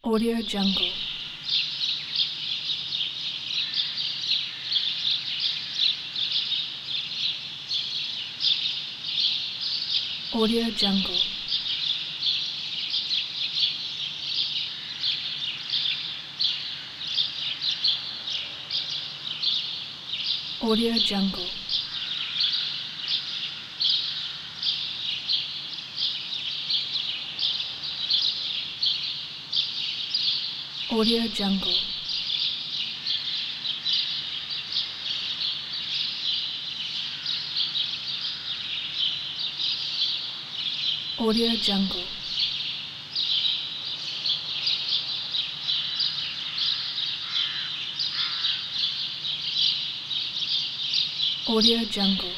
Audio Jungle. Audio Jungle. Audio Jungle. Audio Jungle. Audio Jungle. Audio Jungle.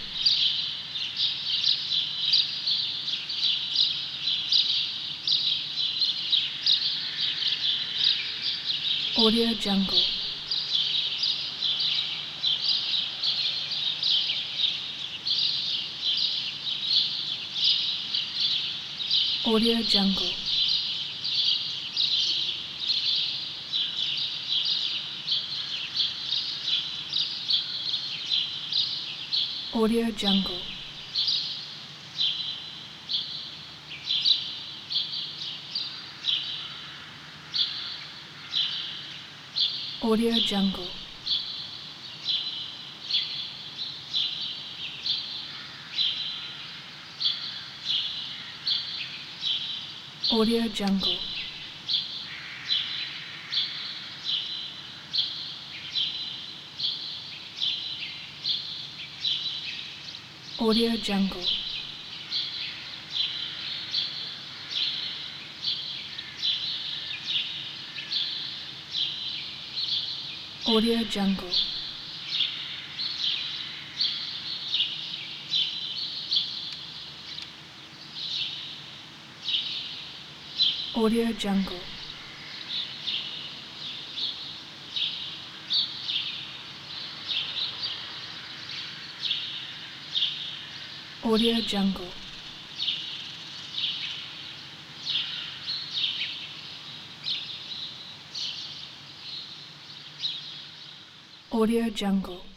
Audio Jungle. Audio Jungle. Audio Jungle. Audio Jungle. Audio Jungle. Audio Jungle. Audio Jungle. Audio Jungle. Audio Jungle. Audio Jungle.